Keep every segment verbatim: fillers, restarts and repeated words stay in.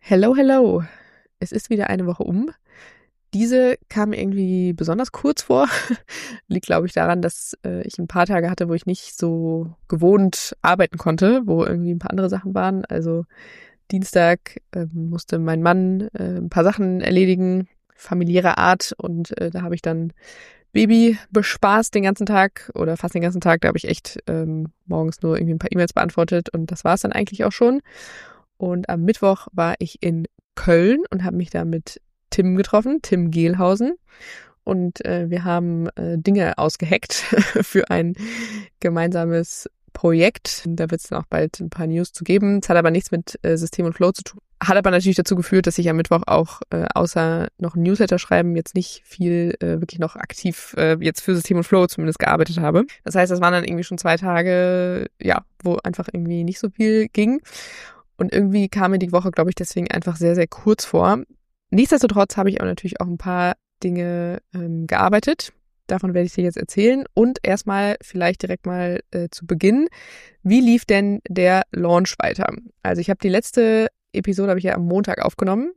Hello, hello. Es ist wieder eine Woche um. Diese kam mir irgendwie besonders kurz vor. Liegt, glaube ich, daran, dass äh, ich ein paar Tage hatte, wo ich nicht so gewohnt arbeiten konnte, wo irgendwie ein paar andere Sachen waren. Also Dienstag äh, musste mein Mann äh, ein paar Sachen erledigen, familiärer Art. Und äh, da habe ich dann Baby bespaßt den ganzen Tag oder fast den ganzen Tag. Da habe ich echt ähm, morgens nur irgendwie ein paar E-Mails beantwortet und das war es dann eigentlich auch schon. Und am Mittwoch war ich in Köln und habe mich da mit Tim getroffen, Tim Gehlhausen. Und äh, wir haben äh, Dinge ausgeheckt für ein gemeinsames Projekt. Da wird es dann auch bald ein paar News zu geben. Es hat aber nichts mit äh, System und Flow zu tun. Hat aber natürlich dazu geführt, dass ich am Mittwoch auch äh, außer noch ein Newsletter schreiben jetzt nicht viel äh, wirklich noch aktiv äh, jetzt für System und Flow zumindest gearbeitet habe. Das heißt, das waren dann irgendwie schon zwei Tage, ja, wo einfach irgendwie nicht so viel ging. Und irgendwie kam mir die Woche, glaube ich, deswegen einfach sehr, sehr kurz vor. Nichtsdestotrotz habe ich aber natürlich auch ein paar Dinge ähm, gearbeitet. Davon werde ich dir jetzt erzählen. Und erstmal vielleicht direkt mal äh, zu Beginn. Wie lief denn der Launch weiter? Also ich habe die letzte Episode habe ich ja am Montag aufgenommen.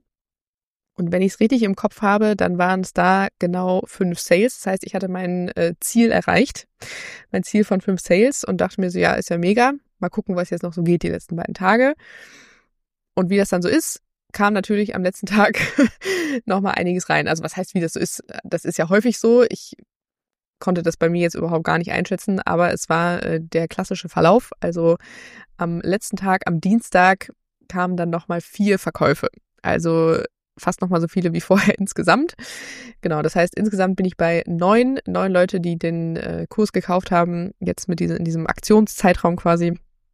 Und wenn ich es richtig im Kopf habe, dann waren es da genau fünf Sales. Das heißt, ich hatte mein äh, Ziel erreicht. Mein Ziel von fünf Sales und dachte mir so, ja, ist ja mega. Mal gucken, was jetzt noch so geht die letzten beiden Tage. Und wie das dann so ist, kam natürlich am letzten Tag nochmal einiges rein. Also was heißt, wie das so ist? Das ist ja häufig so. Ich konnte das bei mir jetzt überhaupt gar nicht einschätzen, aber es war äh, der klassische Verlauf. Also am letzten Tag, am Dienstag, kamen dann nochmal vier Verkäufe. Also fast nochmal so viele wie vorher insgesamt. Genau, das heißt, insgesamt bin ich bei neun, neun Leute, die den äh, Kurs gekauft haben, jetzt mit diesem, in diesem Aktionszeitraum quasi.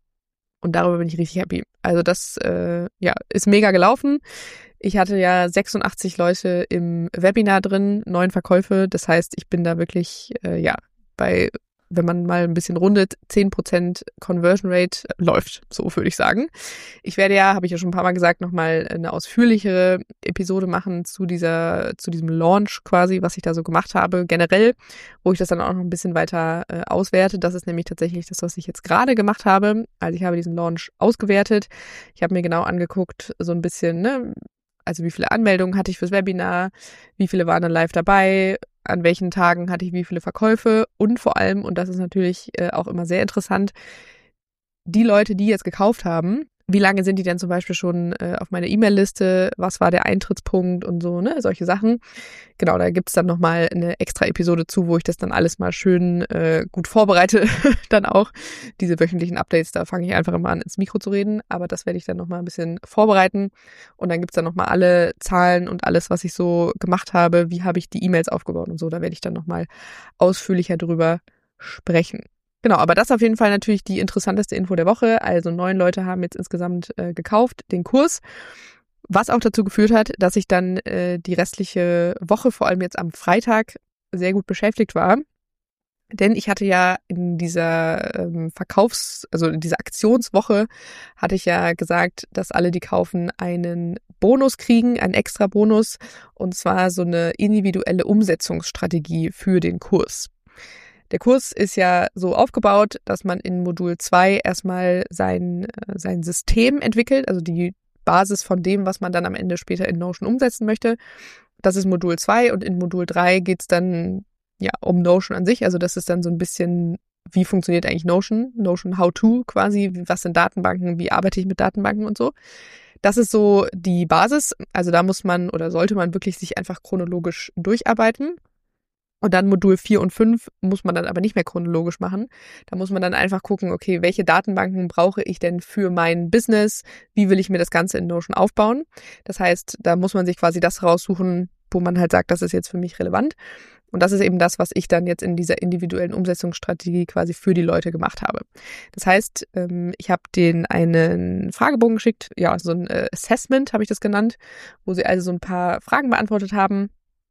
Und darüber bin ich richtig happy. Also das äh, ja, ist mega gelaufen. Ich hatte ja sechsundachtzig Leute im Webinar drin, neun Verkäufe. Das heißt, ich bin da wirklich äh, ja bei, wenn man mal ein bisschen rundet, zehn Prozent Conversion Rate läuft, so würde ich sagen. Ich werde ja, habe ich ja schon ein paar Mal gesagt, nochmal eine ausführlichere Episode machen zu dieser, zu diesem Launch quasi, was ich da so gemacht habe, generell, wo ich das dann auch noch ein bisschen weiter äh, auswerte. Das ist nämlich tatsächlich das, was ich jetzt gerade gemacht habe. Also ich habe diesen Launch ausgewertet. Ich habe mir genau angeguckt, so ein bisschen, ne, also wie viele Anmeldungen hatte ich fürs Webinar, wie viele waren dann live dabei, an welchen Tagen hatte ich wie viele Verkäufe und vor allem, und das ist natürlich äh, auch immer sehr interessant, die Leute, die jetzt gekauft haben, wie lange sind die denn zum Beispiel schon äh, auf meiner E-Mail-Liste, was war der Eintrittspunkt und so, ne, solche Sachen. Genau, da gibt's dann nochmal eine extra Episode zu, wo ich das dann alles mal schön äh, gut vorbereite, dann auch. Diese wöchentlichen Updates, da fange ich einfach immer an, ins Mikro zu reden, aber das werde ich dann nochmal ein bisschen vorbereiten und dann gibt's dann nochmal alle Zahlen und alles, was ich so gemacht habe, wie habe ich die E-Mails aufgebaut und so, da werde ich dann nochmal ausführlicher drüber sprechen. Genau, aber das ist auf jeden Fall natürlich die interessanteste Info der Woche. Also neun Leute haben jetzt insgesamt äh, gekauft, den Kurs, was auch dazu geführt hat, dass ich dann äh, die restliche Woche, vor allem jetzt am Freitag, sehr gut beschäftigt war. Denn ich hatte ja in dieser ähm, Verkaufs-, also in dieser Aktionswoche hatte ich ja gesagt, dass alle, die kaufen, einen Bonus kriegen, einen extra Bonus, und zwar so eine individuelle Umsetzungsstrategie für den Kurs. Der Kurs ist ja so aufgebaut, dass man in Modul zwei erstmal sein, sein System entwickelt, also die Basis von dem, was man dann am Ende später in Notion umsetzen möchte. Das ist Modul zwei und in Modul drei geht's dann ja um Notion an sich. Also das ist dann so ein bisschen, wie funktioniert eigentlich Notion? Notion How-To quasi, was sind Datenbanken, wie arbeite ich mit Datenbanken und so. Das ist so die Basis. Also da muss man oder sollte man wirklich sich einfach chronologisch durcharbeiten. Und dann Modul vier und fünf muss man dann aber nicht mehr chronologisch machen. Da muss man dann einfach gucken, okay, welche Datenbanken brauche ich denn für mein Business? Wie will ich mir das Ganze in Notion aufbauen? Das heißt, da muss man sich quasi das raussuchen, wo man halt sagt, das ist jetzt für mich relevant. Und das ist eben das, was ich dann jetzt in dieser individuellen Umsetzungsstrategie quasi für die Leute gemacht habe. Das heißt, ich habe denen einen Fragebogen geschickt, ja, so ein Assessment habe ich das genannt, wo sie also so ein paar Fragen beantwortet haben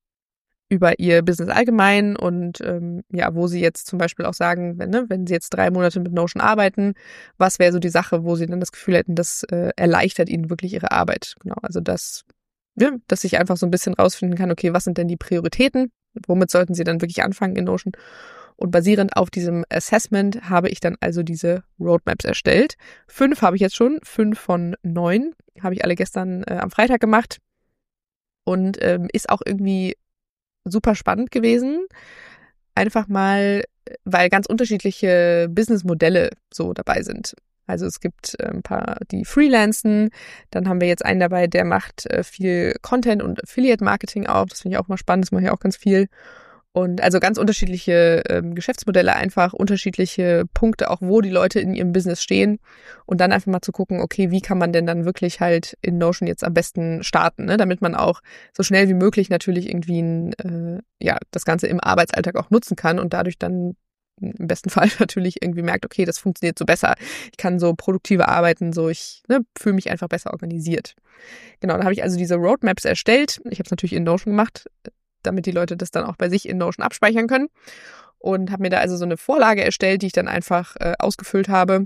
über ihr Business allgemein und ähm, ja, wo sie jetzt zum Beispiel auch sagen, wenn, ne, wenn sie jetzt drei Monate mit Notion arbeiten, was wäre so die Sache, wo sie dann das Gefühl hätten, das äh, erleichtert ihnen wirklich ihre Arbeit. Genau, also das, ja, dass ich einfach so ein bisschen rausfinden kann, okay, was sind denn die Prioritäten, womit sollten sie dann wirklich anfangen in Notion Und basierend auf diesem Assessment habe ich dann also diese Roadmaps erstellt. Fünf habe ich jetzt schon, fünf von neun habe ich alle gestern äh, am Freitag gemacht. Und ähm, ist auch irgendwie super spannend gewesen. Einfach mal, weil ganz unterschiedliche Businessmodelle so dabei sind. Also es gibt ein paar, die freelancen. Dann haben wir jetzt einen dabei, der macht viel Content und Affiliate-Marketing auch. Das finde ich auch mal spannend. Das mache ich auch ganz viel. Und also ganz unterschiedliche ähm, Geschäftsmodelle, einfach unterschiedliche Punkte, auch wo die Leute in ihrem Business stehen. Und dann einfach mal zu gucken, okay, wie kann man denn dann wirklich halt in Notion jetzt am besten starten, ne? Damit man auch so schnell wie möglich natürlich irgendwie ein, äh, ja, das Ganze im Arbeitsalltag auch nutzen kann und dadurch dann im besten Fall natürlich irgendwie merkt, okay, das funktioniert so besser. Ich kann so produktiver arbeiten, so ich ne, fühle mich einfach besser organisiert. Genau, da habe ich also diese Roadmaps erstellt. Ich habe es natürlich in Notion gemacht, damit die Leute das dann auch bei sich in Notion abspeichern können. Und habe mir da also so eine Vorlage erstellt, die ich dann einfach äh, ausgefüllt habe.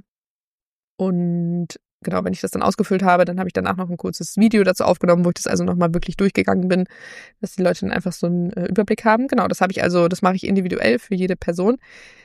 Und genau, wenn ich das dann ausgefüllt habe, dann habe ich danach noch ein kurzes Video dazu aufgenommen, wo ich das also nochmal wirklich durchgegangen bin, dass die Leute dann einfach so einen äh, Überblick haben. Genau, das habe ich also, das mache ich individuell für jede Person.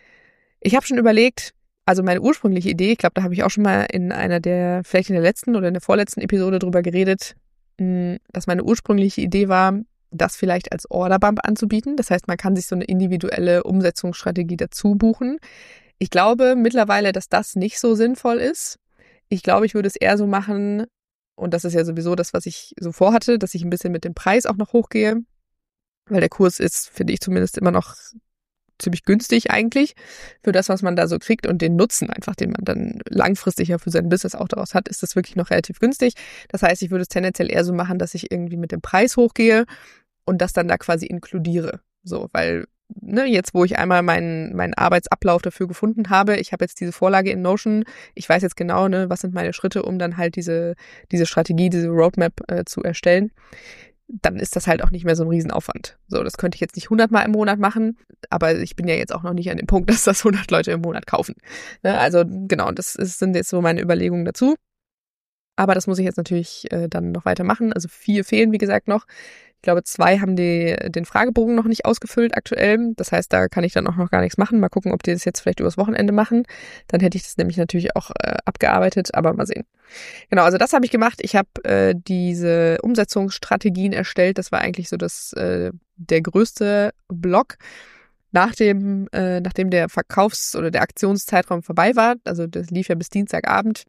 Ich habe schon überlegt, also meine ursprüngliche Idee, ich glaube, da habe ich auch schon mal in einer der, vielleicht in der letzten oder in der vorletzten Episode drüber geredet, mh, dass meine ursprüngliche Idee war, das vielleicht als Orderbump anzubieten. Das heißt, man kann sich so eine individuelle Umsetzungsstrategie dazu buchen. Ich glaube mittlerweile, dass das nicht so sinnvoll ist. Ich glaube, ich würde es eher so machen, und das ist ja sowieso das, was ich so vorhatte, dass ich ein bisschen mit dem Preis auch noch hochgehe, weil der Kurs ist, finde ich zumindest, immer noch ziemlich günstig eigentlich für das, was man da so kriegt und den Nutzen einfach, den man dann langfristig ja für sein Business auch daraus hat, ist das wirklich noch relativ günstig. Das heißt, ich würde es tendenziell eher so machen, dass ich irgendwie mit dem Preis hochgehe und das dann da quasi inkludiere. So, weil ne, jetzt, wo ich einmal meinen meinen Arbeitsablauf dafür gefunden habe, ich habe jetzt diese Vorlage in Notion, ich weiß jetzt genau, ne, was sind meine Schritte, um dann halt diese diese Strategie, diese Roadmap äh, zu erstellen, dann ist das halt auch nicht mehr so ein Riesenaufwand. So, das könnte ich jetzt nicht hundertmal im Monat machen, aber ich bin ja jetzt auch noch nicht an dem Punkt, dass das hundert Leute im Monat kaufen. Ne, also genau, das ist, sind jetzt so meine Überlegungen dazu. Aber das muss ich jetzt natürlich äh, dann noch weitermachen. Also vier fehlen, wie gesagt, noch. Ich glaube, zwei haben die, den Fragebogen noch nicht ausgefüllt aktuell. Das heißt, da kann ich dann auch noch gar nichts machen. Mal gucken, ob die das jetzt vielleicht übers Wochenende machen. Dann hätte ich das nämlich natürlich auch äh, abgearbeitet, aber mal sehen. Genau, also das habe ich gemacht. Ich habe äh, diese Umsetzungsstrategien erstellt. Das war eigentlich so das äh, der größte Block. Nach dem, äh, nachdem der Verkaufs- oder der Aktionszeitraum vorbei war, also das lief ja bis Dienstagabend,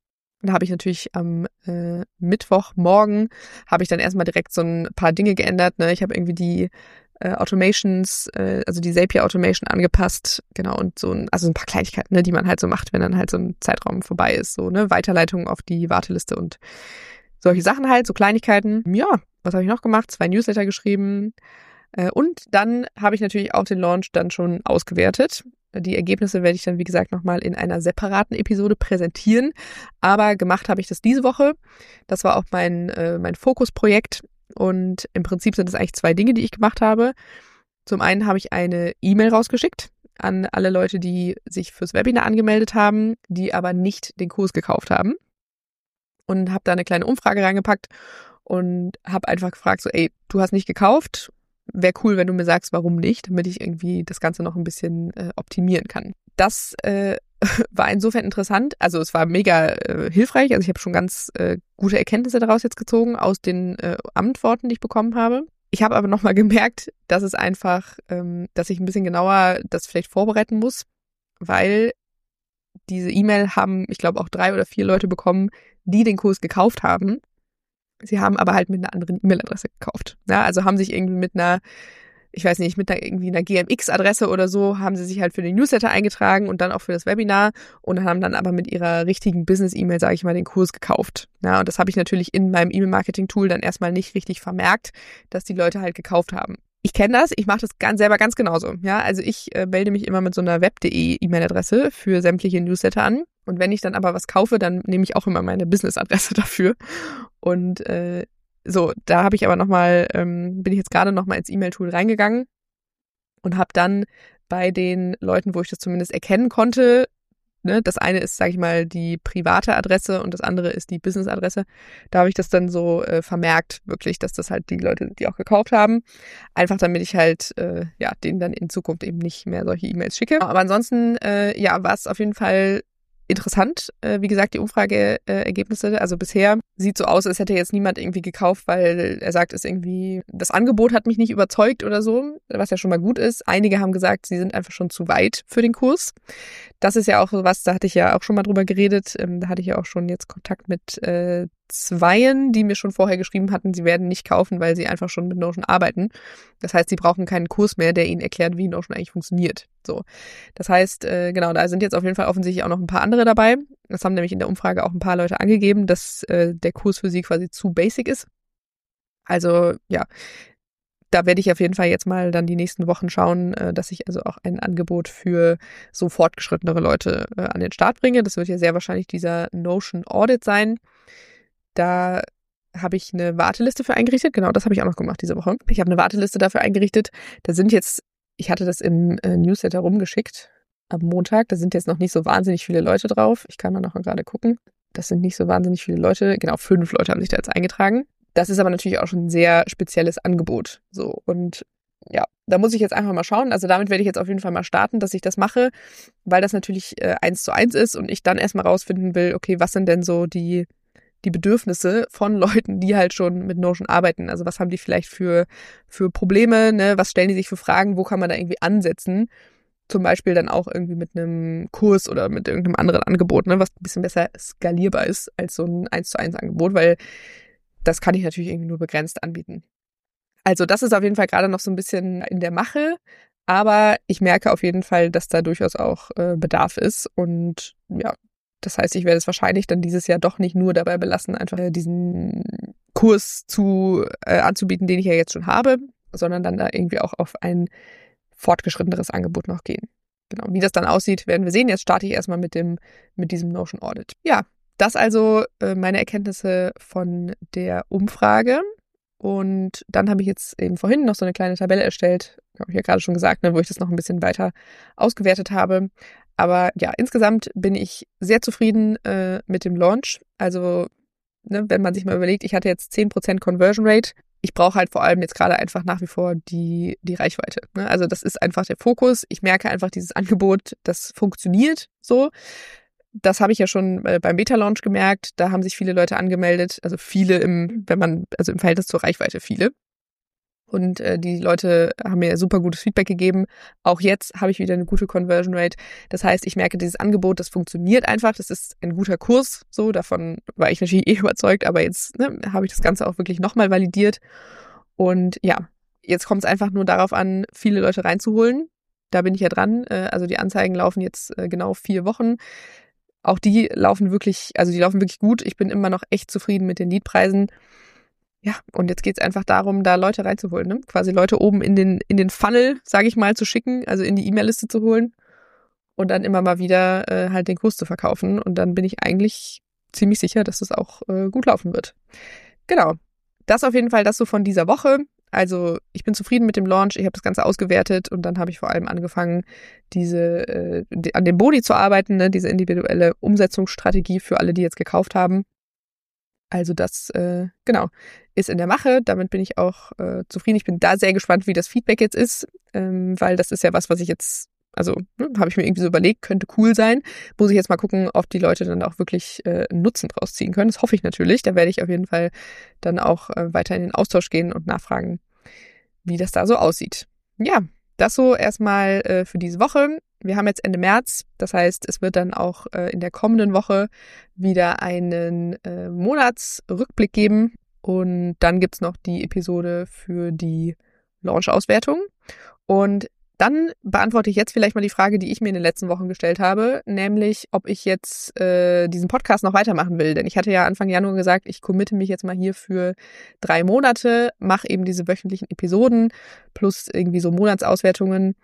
da habe ich natürlich am äh, Mittwochmorgen habe ich dann erstmal direkt so ein paar Dinge geändert. Ne? Ich habe irgendwie die äh, Automations, äh, also die Zapier Automation angepasst, genau, und so ein, also ein paar Kleinigkeiten, ne, die man halt so macht, wenn dann halt so ein Zeitraum vorbei ist. So, ne, Weiterleitung auf die Warteliste und solche Sachen halt, so Kleinigkeiten. Ja, was habe ich noch gemacht? Zwei Newsletter geschrieben. Äh, und dann habe ich natürlich auch den Launch dann schon ausgewertet. Die Ergebnisse werde ich dann, wie gesagt, nochmal in einer separaten Episode präsentieren. Aber gemacht habe ich das diese Woche. Das war auch mein, äh, mein Fokusprojekt. Und im Prinzip sind es eigentlich zwei Dinge, die ich gemacht habe. Zum einen habe ich eine E-Mail rausgeschickt an alle Leute, die sich fürs Webinar angemeldet haben, die aber nicht den Kurs gekauft haben. Und habe da eine kleine Umfrage reingepackt und habe einfach gefragt, so, ey, du hast nicht gekauft. Wäre cool, wenn du mir sagst, warum nicht, damit ich irgendwie das Ganze noch ein bisschen äh, optimieren kann. Das äh, war insofern interessant. Also es war mega äh, hilfreich. Also ich habe schon ganz äh, gute Erkenntnisse daraus jetzt gezogen aus den äh, Antworten, die ich bekommen habe. Ich habe aber nochmal gemerkt, dass es einfach, ähm, dass ich ein bisschen genauer das vielleicht vorbereiten muss, weil diese E-Mail haben, ich glaube, auch drei oder vier Leute bekommen, die den Kurs gekauft haben. Sie haben aber halt mit einer anderen E-Mail-Adresse gekauft. Ja, also haben sich irgendwie mit einer, ich weiß nicht, mit einer irgendwie einer G M X-Adresse oder so, haben sie sich halt für den Newsletter eingetragen und dann auch für das Webinar und haben dann aber mit ihrer richtigen Business-E-Mail, sage ich mal, den Kurs gekauft. Ja, und das habe ich natürlich in meinem E-Mail-Marketing-Tool dann erstmal nicht richtig vermerkt, dass die Leute halt gekauft haben. Ich kenne das, ich mache das ganz selber ganz genauso. Ja, also ich äh, melde mich immer mit so einer web punkt de E-Mail-Adresse für sämtliche Newsletter an. Und wenn ich dann aber was kaufe, dann nehme ich auch immer meine Business-Adresse dafür. Und äh, so, da habe ich aber nochmal, ähm, bin ich jetzt gerade nochmal ins E-Mail-Tool reingegangen und habe dann bei den Leuten, wo ich das zumindest erkennen konnte, ne, das eine ist, sage ich mal, die private Adresse und das andere ist die Business-Adresse. Da habe ich das dann so äh, vermerkt, wirklich, dass das halt die Leute, die auch gekauft haben. Einfach damit ich halt, äh, ja, denen dann in Zukunft eben nicht mehr solche E-Mails schicke. Aber ansonsten, äh, ja, war es auf jeden Fall interessant. Äh, wie gesagt, die Umfrageergebnisse, also bisher sieht so aus, als hätte jetzt niemand irgendwie gekauft, weil er sagt, ist irgendwie, das Angebot hat mich nicht überzeugt oder so, was ja schon mal gut ist. Einige haben gesagt, sie sind einfach schon zu weit für den Kurs. Das ist ja auch so was, da hatte ich ja auch schon mal drüber geredet. Ähm, da hatte ich ja auch schon jetzt Kontakt mit äh, Zweien, die mir schon vorher geschrieben hatten, sie werden nicht kaufen, weil sie einfach schon mit Notion arbeiten. Das heißt, sie brauchen keinen Kurs mehr, der ihnen erklärt, wie Notion eigentlich funktioniert. So, das heißt, äh, genau, da sind jetzt auf jeden Fall offensichtlich auch noch ein paar andere dabei. Das haben nämlich in der Umfrage auch ein paar Leute angegeben, dass äh, der Kurs für sie quasi zu basic ist. Also ja, da werde ich auf jeden Fall jetzt mal dann die nächsten Wochen schauen, äh, dass ich also auch ein Angebot für so fortgeschrittenere Leute äh, an den Start bringe. Das wird ja sehr wahrscheinlich dieser Notion Audit sein. Da habe ich eine Warteliste für eingerichtet. Genau, das habe ich auch noch gemacht diese Woche. Ich habe eine Warteliste dafür eingerichtet. Da sind jetzt, ich hatte das im äh, Newsletter rumgeschickt am Montag. Da sind jetzt noch nicht so wahnsinnig viele Leute drauf. Ich kann mal noch mal gerade gucken. Das sind nicht so wahnsinnig viele Leute. Genau, fünf Leute haben sich da jetzt eingetragen. Das ist aber natürlich auch schon ein sehr spezielles Angebot. So, und ja, da muss ich jetzt einfach mal schauen. Also damit werde ich jetzt auf jeden Fall mal starten, dass ich das mache, weil das natürlich äh, eins zu eins ist und ich dann erstmal rausfinden will, okay, was sind denn so die die Bedürfnisse von Leuten, die halt schon mit Notion arbeiten. Also was haben die vielleicht für, für Probleme, ne? Was stellen die sich für Fragen, wo kann man da irgendwie ansetzen? Zum Beispiel dann auch irgendwie mit einem Kurs oder mit irgendeinem anderen Angebot, ne? Was ein bisschen besser skalierbar ist als so ein eins zu eins Angebot, weil das kann ich natürlich irgendwie nur begrenzt anbieten. Also das ist auf jeden Fall gerade noch so ein bisschen in der Mache, aber ich merke auf jeden Fall, dass da durchaus auch äh, Bedarf ist und ja, das heißt, ich werde es wahrscheinlich dann dieses Jahr doch nicht nur dabei belassen, einfach diesen Kurs zu äh, anzubieten, den ich ja jetzt schon habe, sondern dann da irgendwie auch auf ein fortgeschritteneres Angebot noch gehen. Genau. Wie das dann aussieht, werden wir sehen. Jetzt starte ich erstmal mit dem mit diesem Notion Audit. Ja, das also äh, meine Erkenntnisse von der Umfrage. Und dann habe ich jetzt eben vorhin noch so eine kleine Tabelle erstellt, habe ich ja gerade schon gesagt, ne, wo ich das noch ein bisschen weiter ausgewertet habe. Aber ja, insgesamt bin ich sehr zufrieden äh, mit dem Launch. Also, ne, wenn man sich mal überlegt, ich hatte jetzt zehn Prozent Conversion Rate. Ich brauche halt vor allem jetzt gerade einfach nach wie vor die, die Reichweite. Ne? Also das ist einfach der Fokus. Ich merke einfach, dieses Angebot, das funktioniert so. Das habe ich ja schon äh, beim Beta-Launch gemerkt. Da haben sich viele Leute angemeldet. Also viele im, wenn man, also im Verhältnis zur Reichweite viele. Und äh, die Leute haben mir super gutes Feedback gegeben. Auch jetzt habe ich wieder eine gute Conversion Rate. Das heißt, ich merke, dieses Angebot, das funktioniert einfach. Das ist ein guter Kurs. So, davon war ich natürlich eh überzeugt. Aber jetzt ne, habe ich das Ganze auch wirklich nochmal validiert. Und ja, jetzt kommt es einfach nur darauf an, viele Leute reinzuholen. Da bin ich ja dran. Äh, also die Anzeigen laufen jetzt äh, genau vier Wochen. Auch die laufen wirklich, also die laufen wirklich gut. Ich bin immer noch echt zufrieden mit den Leadpreisen. Ja, und jetzt geht's einfach darum, da Leute reinzuholen, ne? Quasi Leute oben in den in den Funnel, sage ich mal, zu schicken, also in die E-Mail-Liste zu holen und dann immer mal wieder äh, halt den Kurs zu verkaufen. Und dann bin ich eigentlich ziemlich sicher, dass das auch äh, gut laufen wird. Genau, das auf jeden Fall das so von dieser Woche. Also ich bin zufrieden mit dem Launch, ich habe das Ganze ausgewertet und dann habe ich vor allem angefangen, diese äh, die, an dem Boni zu arbeiten, ne? Diese individuelle Umsetzungsstrategie für alle, die jetzt gekauft haben. Also das, äh, genau, ist in der Mache. Damit bin ich auch äh, zufrieden. Ich bin da sehr gespannt, wie das Feedback jetzt ist, ähm, weil das ist ja was, was ich jetzt, also ne, habe ich mir irgendwie so überlegt, könnte cool sein. Muss ich jetzt mal gucken, ob die Leute dann auch wirklich äh, einen Nutzen draus ziehen können. Das hoffe ich natürlich. Da werde ich auf jeden Fall dann auch äh, weiter in den Austausch gehen und nachfragen, wie das da so aussieht. Ja, das so erstmal äh, für diese Woche. Wir haben jetzt Ende März, das heißt, es wird dann auch äh, in der kommenden Woche wieder einen äh, Monatsrückblick geben und dann gibt's noch die Episode für die Launch-Auswertung und dann beantworte ich jetzt vielleicht mal die Frage, die ich mir in den letzten Wochen gestellt habe, nämlich, ob ich jetzt äh, diesen Podcast noch weitermachen will. Denn ich hatte ja Anfang Januar gesagt, ich committe mich jetzt mal hier für drei Monate, mache eben diese wöchentlichen Episoden plus irgendwie so Monatsauswertungen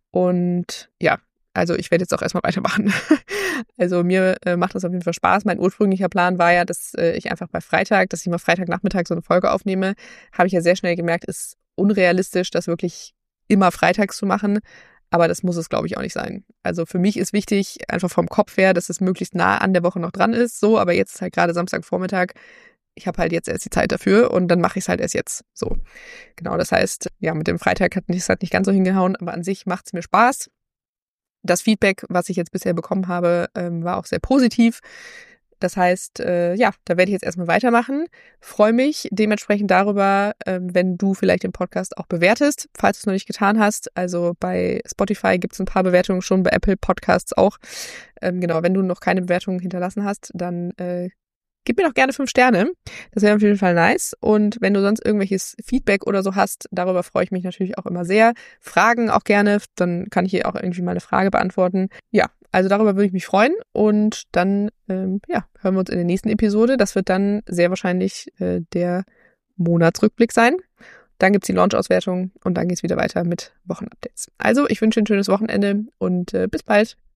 und ja, also ich werde jetzt auch erstmal weitermachen. Also mir äh, macht das auf jeden Fall Spaß. Mein ursprünglicher Plan war ja, dass äh, ich einfach bei Freitag, dass ich mal Freitagnachmittag so eine Folge aufnehme. Habe ich ja sehr schnell gemerkt, ist unrealistisch, das wirklich immer freitags zu machen. Aber das muss es, glaube ich, auch nicht sein. Also für mich ist wichtig, einfach vom Kopf her, dass es möglichst nah an der Woche noch dran ist. So, aber jetzt ist halt gerade Samstagvormittag. Ich habe halt jetzt erst die Zeit dafür und dann mache ich es halt erst jetzt. So, genau. Das heißt, ja, mit dem Freitag hat es halt nicht ganz so hingehauen, aber an sich macht es mir Spaß. Das Feedback, was ich jetzt bisher bekommen habe, ähm, war auch sehr positiv. Das heißt, äh, ja, da werde ich jetzt erstmal weitermachen. Freue mich dementsprechend darüber, ähm, wenn du vielleicht den Podcast auch bewertest, falls du es noch nicht getan hast. Also bei Spotify gibt es ein paar Bewertungen schon, bei Apple Podcasts auch. Ähm, genau, wenn du noch keine Bewertungen hinterlassen hast, dann äh, gib mir doch gerne fünf Sterne. Das wäre auf jeden Fall nice. Und wenn du sonst irgendwelches Feedback oder so hast, darüber freue ich mich natürlich auch immer sehr. Fragen auch gerne, dann kann ich hier auch irgendwie mal eine Frage beantworten. Ja, also darüber würde ich mich freuen. Und dann ähm, ja, hören wir uns in der nächsten Episode. Das wird dann sehr wahrscheinlich äh, der Monatsrückblick sein. Dann gibt's die Launch-Auswertung und dann geht's wieder weiter mit Wochenupdates. Also ich wünsche ein schönes Wochenende und äh, bis bald.